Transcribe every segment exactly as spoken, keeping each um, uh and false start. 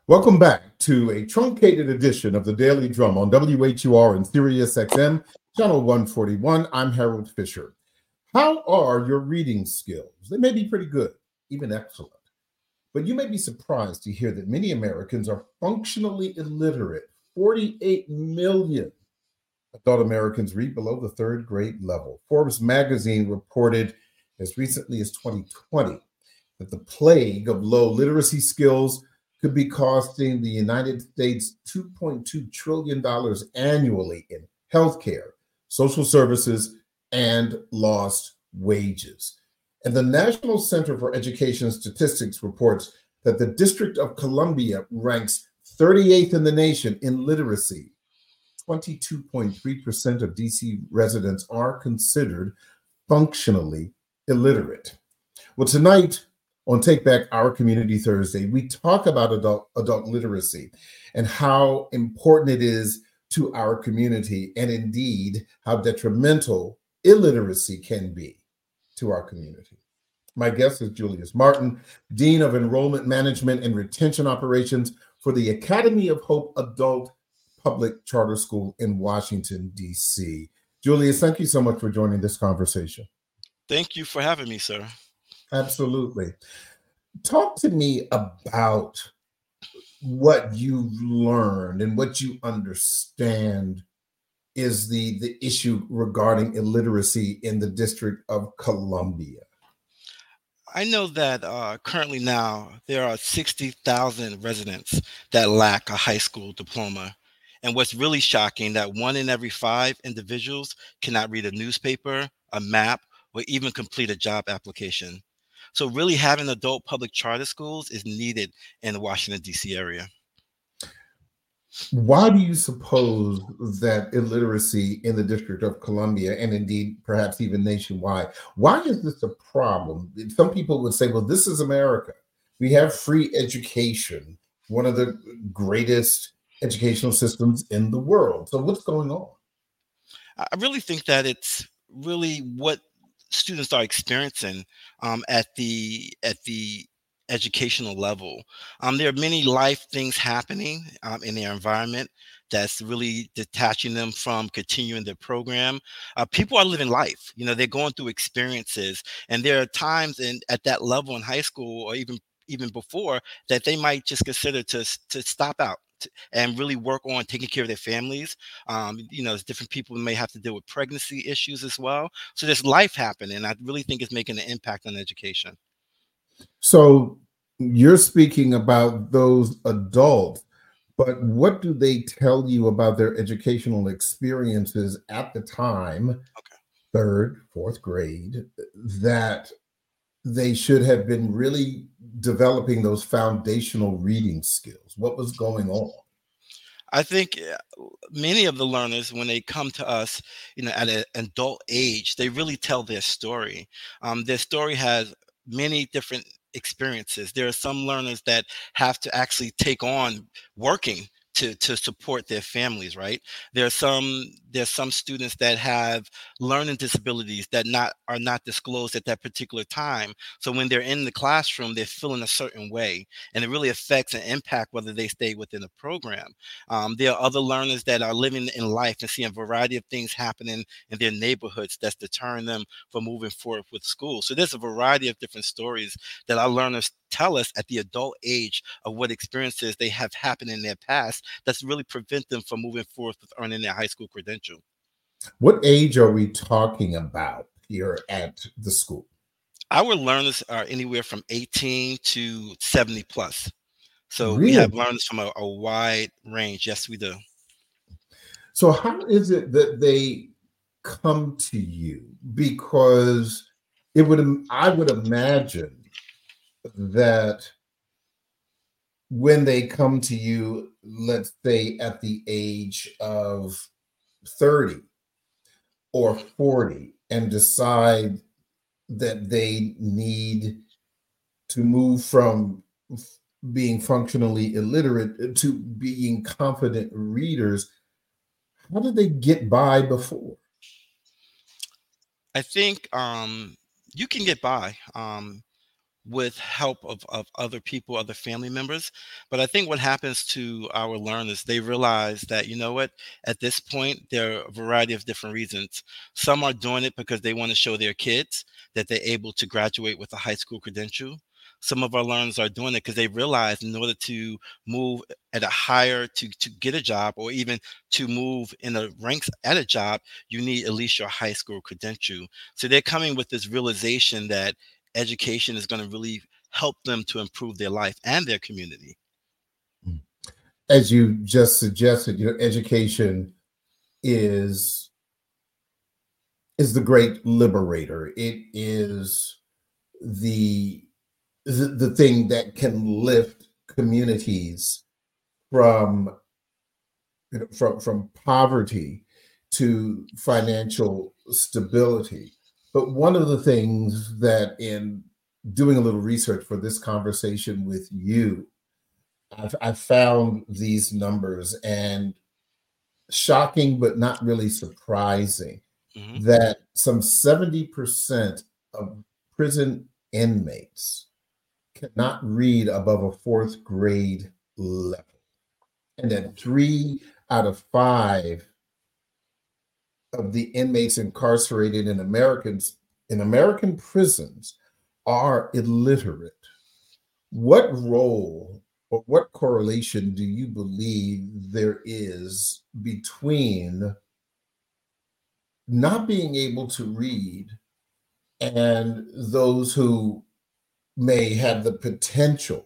Welcome back to a truncated edition of the Daily Drum on W H U R and Sirius X M, channel one forty-one. I'm Harold Fisher. How are your reading skills? They may be pretty good, even excellent. But you may be surprised to hear that many Americans are functionally illiterate. forty-eight million adult Americans read below the third grade level. Forbes magazine reported as recently as twenty twenty that the plague of low literacy skills could be costing the United States two point two trillion dollars annually in healthcare, social services, and lost wages. And the National Center for Education Statistics reports that the District of Columbia ranks thirty-eighth in the nation in literacy. twenty-two point three percent of D C residents are considered functionally illiterate. Well, tonight, on Take Back Our Community Thursday, we talk about adult, adult literacy and how important it is to our community, and indeed how detrimental illiteracy can be to our community. My guest is Julius Martin, Dean of Enrollment Management and Retention Operations for the Academy of Hope Adult Public Charter School in Washington, D C. Julius, thank you so much for joining this conversation. Thank you for having me, sir. Absolutely. Talk to me about what you've learned and what you understand is the, the issue regarding illiteracy in the District of Columbia. I know that uh, currently now there are sixty thousand residents that lack a high school diploma. And what's really shocking, that one in every five individuals cannot read a newspaper, a map, or even complete a job application. So really having adult public charter schools is needed in the Washington, D C area. Why do you suppose that illiteracy in the District of Columbia, and indeed perhaps even nationwide, why is this a problem? Some people would say, well, this is America. We have free education, one of the greatest educational systems in the world. So what's going on? I really think that it's really what students are experiencing um, at the at the educational level. Um, there are many life things happening um, in their environment that's really detaching them from continuing their program. Uh, people are living life. You know, they're going through experiences, and there are times in at that level in high school or even even before that they might just consider to to stop out and really work on taking care of their families. Um, you know, there's different people who may have to deal with pregnancy issues as well. So there's life happening. And I really think it's making an impact on education. So you're speaking about those adults, but what do they tell you about their educational experiences at the time, Okay. third, fourth grade, that they should have been really developing those foundational reading skills? What was going on? I think many of the learners, when they come to us, you know, at an adult age, they really tell their story. Um, their story has many different experiences. There are some learners that have to actually take on working to, to support their families, right? There are some there's some students that have learning disabilities that not are not disclosed at that particular time. So when they're in the classroom, they're feeling a certain way, and it really affects and impact whether they stay within the program. Um, there are other learners that are living in life and seeing a variety of things happening in their neighborhoods that's deterring them from moving forward with school. So there's a variety of different stories that our learners tell us at the adult age of what experiences they have happened in their past that's really prevent them from moving forward with earning their high school credential. What age are we talking about here at the school? Our learners are anywhere from eighteen to seventy plus. So we Really? have learners from a, a wide range. Yes, we do. So how is it that they come to you? Because it would, I would imagine that when they come to you, let's say at the age of thirty or forty, and decide that they need to move from being functionally illiterate to being confident readers, how did they get by before? I think um, you can get by. Um, with help of, of other people, other family members. But I think what happens to our learners, they realize that, you know what, at this point, there are a variety of different reasons. Some are doing it because they want to show their kids that they're able to graduate with a high school credential. Some of our learners are doing it because they realize in order to move at a higher to to get a job, or even to move in the ranks at a job, you need at least your high school credential. So they're coming with this realization that education is going to really help them to improve their life and their community. As you just suggested, you know, education is is the great liberator. It is the the, the thing that can lift communities from you know, from from poverty to financial stability. But one of the things that, in doing a little research for this conversation with you, I've, I've found these numbers, and shocking but not really surprising, mm-hmm. that some seventy percent of prison inmates cannot read above a fourth grade level, and that three out of five of the inmates incarcerated in Americans in American prisons are illiterate. What role or what correlation do you believe there is between not being able to read and those who may have the potential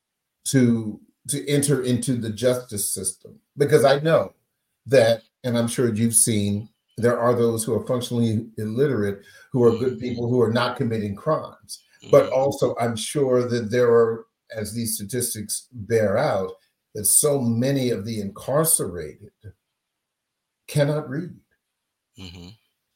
to to enter into the justice system? Because I know that, and I'm sure you've seen, there are those who are functionally illiterate who are good people who are not committing crimes. But also, I'm sure that there are, as these statistics bear out, that so many of the incarcerated cannot read. Mm-hmm.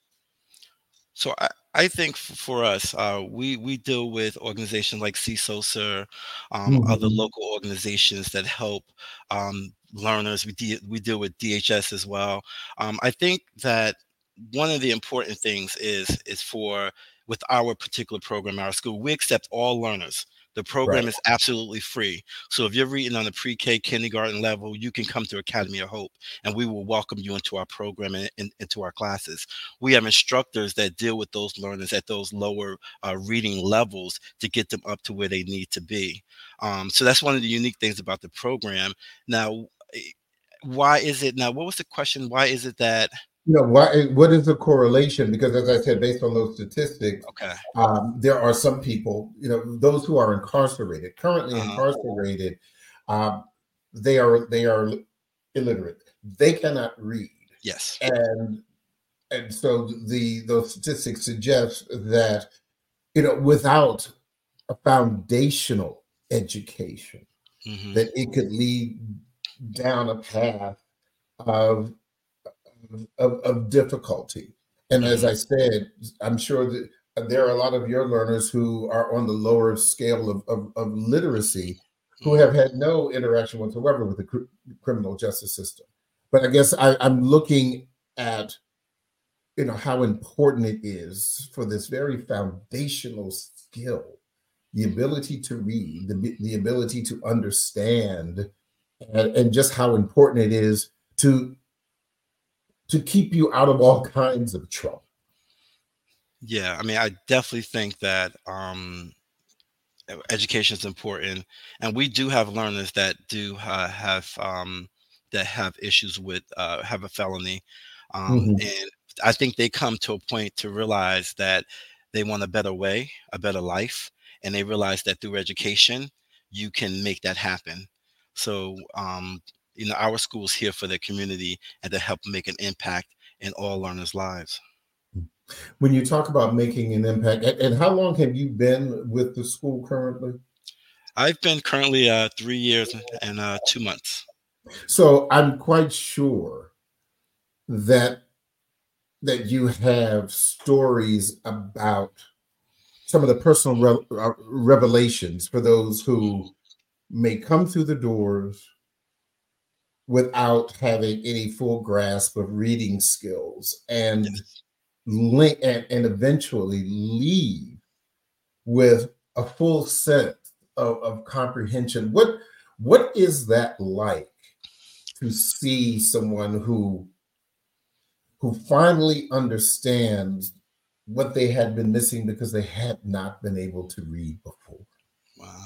So I, I think for us, uh, we we deal with organizations like C S O S A, um, mm-hmm. other local organizations that help um, learners. We de- we deal with D H S as well. Um, I think that one of the important things is is for with our particular program, our school, we accept all learners. The program right. is absolutely free. So if you're reading on the pre-K kindergarten level, you can come to Academy of Hope, and we will welcome you into our program and, and into our classes. We have instructors that deal with those learners at those lower uh, reading levels to get them up to where they need to be. Um, so that's one of the unique things about the program. Now, why is it, now, what was the question? Why is it that You know, why, what is the correlation? Because as I said, based on those statistics, okay. um, there are some people, you know, those who are incarcerated, currently uh-huh. incarcerated, um, they are they are illiterate. They cannot read. Yes. And and so the those statistics suggest that, you know, without a foundational education, mm-hmm. that it could lead down a path of Of, of difficulty. And mm-hmm. as I said, I'm sure that there are a lot of your learners who are on the lower scale of, of, of literacy who have had no interaction whatsoever with the cr- criminal justice system. But I guess I, I'm looking at, you know, how important it is for this very foundational skill, the ability to read, the, the ability to understand, and, and just how important it is to to keep you out of all kinds of trouble. Yeah, I mean, I definitely think that um, education is important, and we do have learners that do uh, have um, that have issues with uh, have a felony, um, mm-hmm. and I think they come to a point to realize that they want a better way, a better life, and they realize that through education, you can make that happen. So, um, you know, our school's here for the community and to help make an impact in all learners' lives. When you talk about making an impact, and how long have you been with the school currently? I've been currently uh, three years and uh, two months. So I'm quite sure that that you have stories about some of the personal re- uh, revelations for those who may come through the doors without having any full grasp of reading skills, and Yes. link and, and eventually leave with a full set of, of comprehension. What what is that like to see someone who who finally understands what they had been missing because they had not been able to read before? Wow.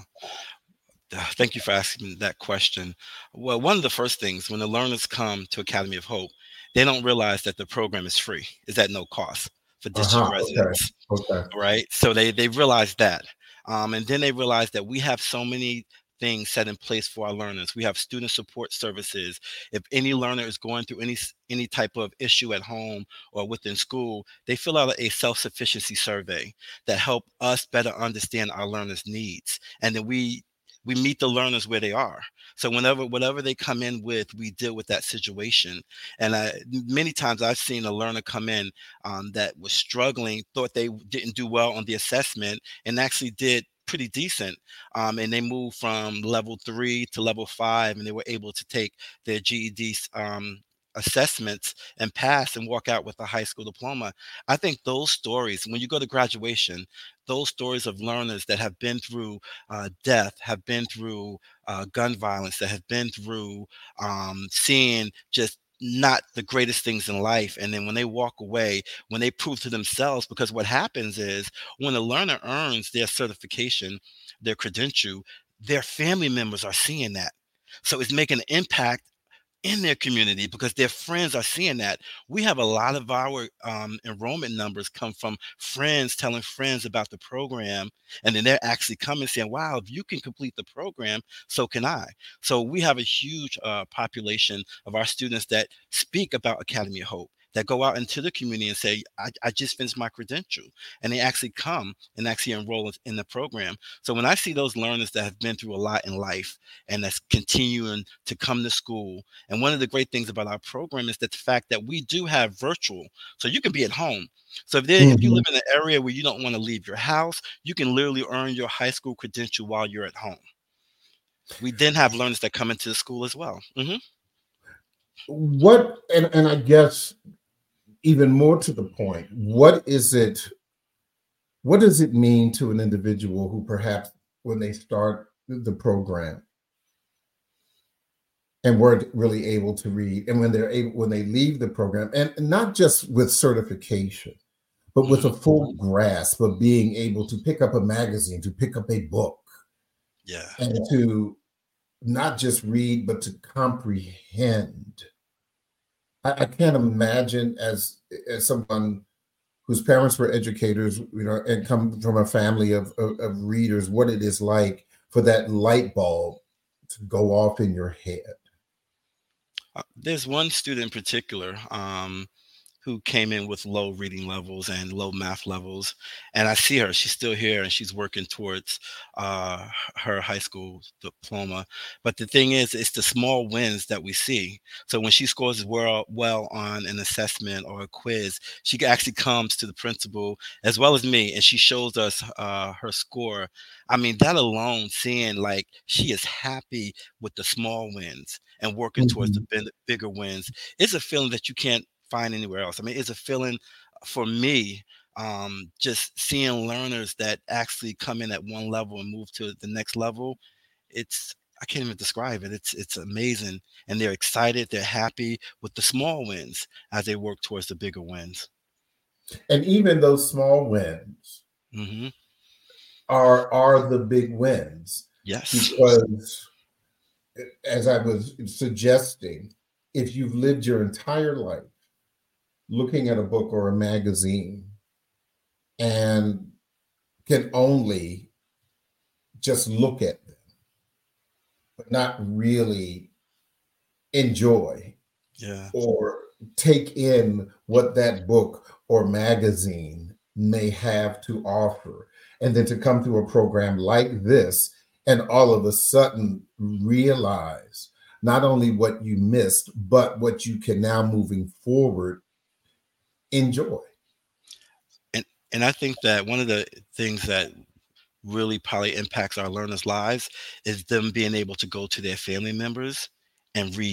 Uh, Thank you for asking me that question. Well, one of the first things when the learners come to Academy of Hope, they don't realize that the program is free, is at no cost for district Uh-huh. Okay. residents, Okay. right? So they they realize that, um, and then they realize that we have so many things set in place for our learners. We have student support services. If any learner is going through any s- any type of issue at home or within school, they fill out a self-sufficiency survey that help us better understand our learners' needs, and then we we meet the learners where they are. So whenever whatever they come in with, we deal with that situation. And I, many times I've seen a learner come in um, that was struggling, thought they didn't do well on the assessment, and actually did pretty decent. Um, and they moved from level three to level five, and they were able to take their G E D um, assessments and pass and walk out with a high school diploma. I think those stories, when you go to graduation, those stories of learners that have been through uh, death, have been through uh, gun violence, that have been through um, seeing just not the greatest things in life. And then when they walk away, when they prove to themselves, because what happens is when a learner earns their certification, their credential, their family members are seeing that. So it's making an impact in their community because their friends are seeing that. We have a lot of our um, enrollment numbers come from friends telling friends about the program, and then they're actually coming saying, "Wow, if you can complete the program, so can I." So we have a huge uh, population of our students that speak about Academy of Hope. That go out into the community and say, I, I just finished my credential. And they actually come and actually enroll in the program. So when I see those learners that have been through a lot in life and that's continuing to come to school, and one of the great things about our program is that the fact that we do have virtual, so you can be at home. So if, there, if you Mhm. live in an area where you don't want to leave your house, you can literally earn your high school credential while you're at home. We then have learners that come into the school as well. Mhm. What and, and I guess even more to the point, what is it, what does it mean to an individual who perhaps when they start the program and weren't really able to read, and when they're able when they leave the program, and not just with certification, but with Mhm. a full grasp of being able to pick up a magazine, to pick up a book, Yeah. and to not just read, but to comprehend. I, I can't imagine as as someone whose parents were educators, you know, and come from a family of, of, of readers, what it is like for that light bulb to go off in your head. Uh, there's one student in particular. Um, who came in with low reading levels and low math levels. And I see her, she's still here and she's working towards uh, her high school diploma. But the thing is, it's the small wins that we see. So when she scores well, well on an assessment or a quiz, she actually comes to the principal as well as me and she shows us uh, her score. I mean, that alone, seeing like she is happy with the small wins and working towards the Mhm. bin- bigger wins, it's a feeling that you can't find anywhere else. I mean, it's a feeling for me, um, just seeing learners that actually come in at one level and move to the next level. It's I can't even describe it. It's it's amazing, and they're excited. They're happy with the small wins as they work towards the bigger wins. And even those small wins Hmm. are are the big wins Yes. because, as I was suggesting, if you've lived your entire life looking at a book or a magazine and can only just look at them, but not really enjoy Yeah. or take in what that book or magazine may have to offer. And then to come to a program like this and all of a sudden realize not only what you missed, but what you can now moving forward enjoy. And and I think that one of the things that really probably impacts our learners' lives is them being able to go to their family members and read.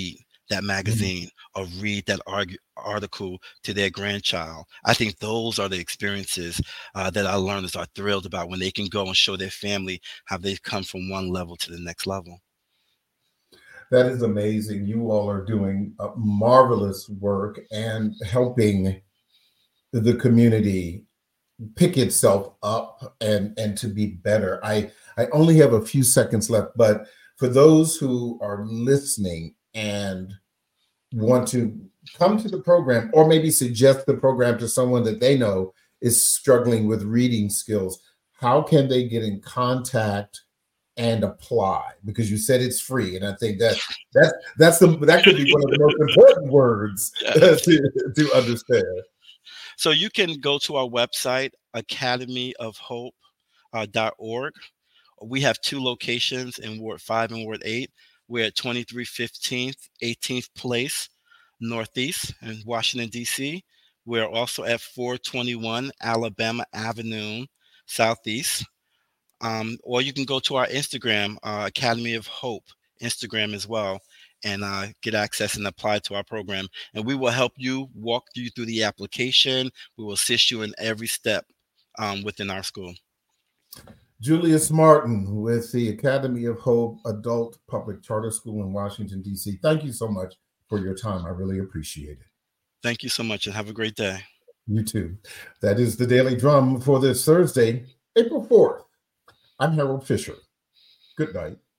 that magazine or read that arg- article to their grandchild. I think those are the experiences uh, that our learners are thrilled about when they can go and show their family how they've come from one level to the next level. That is amazing. You all are doing a marvelous work and helping the community pick itself up and and to be better. I I only have a few seconds left, but for those who are listening and want to come to the program or maybe suggest the program to someone that they know is struggling with reading skills, how can they get in contact and apply? Because you said it's free, and I think that that's that's the that could be one of the most important words to, to understand. So you can go to our website, academy of hope dot org. We have two locations in Ward five and Ward eight. We're at twenty-three fifteenth, eighteenth Place, Northeast in Washington, D C. We're also at four twenty-one Alabama Avenue, Southeast. Um, or you can go to our Instagram, uh, Academy of Hope, Instagram as well, and uh, get access and apply to our program. And we will help you, walk you through the application. We will assist you in every step um, within our school. Julius Martin with the Academy of Hope Adult Public Charter School in Washington, D C. Thank you so much for your time. I really appreciate it. Thank you so much, and have a great day. You too. That is the Daily Drum for this Thursday, April fourth. I'm Harold Fisher. Good night.